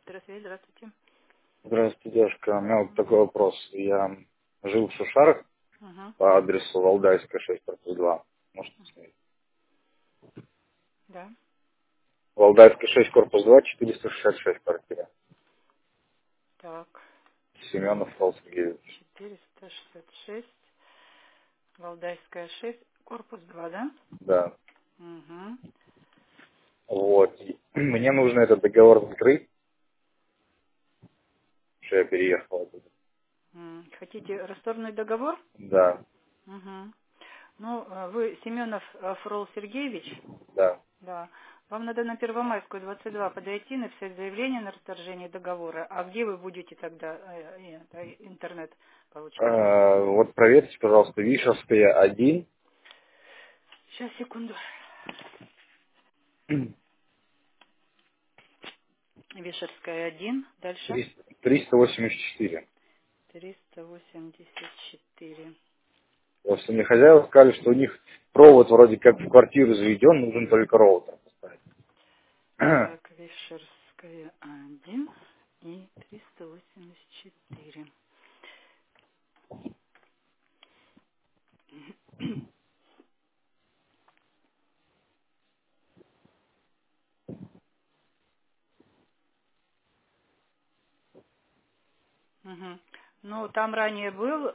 Здравствуйте, здравствуйте. Здравствуйте, девушка. У меня вот Мгм. такой вопрос. Я жил в Шушарах Мгм. по адресу Валдайская, 6, корпус 2. Может, посмотреть. Да. Валдайская, 6, корпус 2, 466 квартира. Так. Семенов Павел Сергеевич. 466. Валдайская 6. Корпус 2, да? Да. Угу. Вот. И мне нужно этот договор закрыть, что я переехал оттуда. Хотите расторгнуть договор? Да, Угу. Ну, вы Семенов Фрол Сергеевич? да. Да. Вам надо на Первомайскую 22 подойти, написать заявление на расторжение договора. А где вы будете тогда интернет получать? Вот проверьте, пожалуйста, Вишевская 1, Сейчас, секунду. Вишерская 1. Дальше. 384. 384. Просто мне хозяева сказали, что у них провод вроде как в квартиру заведен, нужен только роутер поставить. Так, Вишерская 1 и 384. Мгм. Ну, там ранее был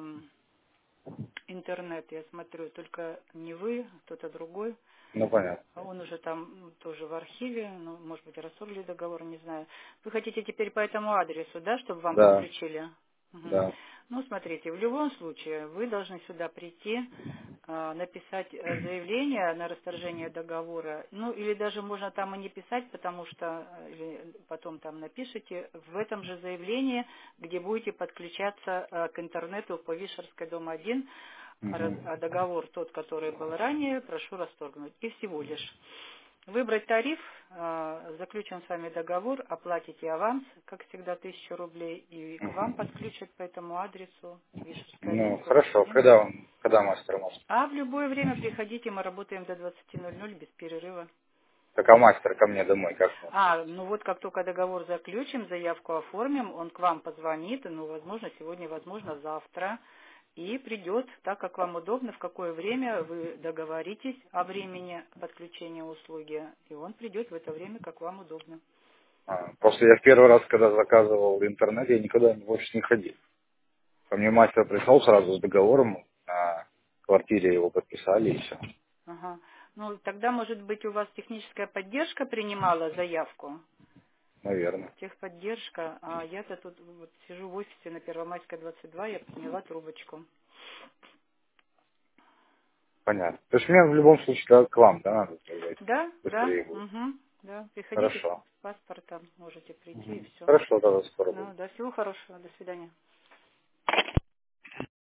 интернет, я смотрю, только не вы, а кто-то другой. Ну, понятно. А он уже там тоже в архиве, ну, может быть, расторгли договор, не знаю. Вы хотите теперь по этому адресу, да, чтобы вам Да, подключили? Мгм. да. Ну, смотрите, в любом случае вы должны сюда прийти, написать заявление на расторжение договора, ну, или даже можно там и не писать, потому что или потом там напишите в этом же заявлении, где будете подключаться к интернету по Вишерской, дом 1, Мгм. договор тот, который был ранее, прошу расторгнуть. И всего лишь. Выбрать тариф, заключен с вами договор, оплатите аванс, как всегда, 1000 рублей, и к вам Мгм. подключат по этому адресу Вишерская 1, Ну, корпус хорошо. 1. Когда мастер может? А в любое время приходите, мы работаем до 20:00 без перерыва. Так, а мастер ко мне домой как может прийти? Ну вот как только договор заключим, заявку оформим, он к вам позвонит, ну, возможно, сегодня, возможно, завтра, и придет так, как вам удобно, в какое время вы договоритесь о времени подключения услуги, и он придет в это время, как вам удобно. Просто я в первый раз, когда заказывал интернет, я никуда больше не ходил. Ко мне мастер пришел сразу с договором, на квартире его подписали и все. Ага. Ну, тогда, может быть, у вас техническая поддержка принимала заявку? Наверное. Техподдержка, а я-то тут вот сижу в офисе на Первомайской 22, я подняла трубочку. Понятно. То есть мне в любом случае к вам, да, надо сказать. Да, да, Быстрее будет. угу, да. Приходите Хорошо. с паспортом, можете прийти и Мгм. все. Хорошо, тогда скоро буду. Да, всего хорошего, до свидания.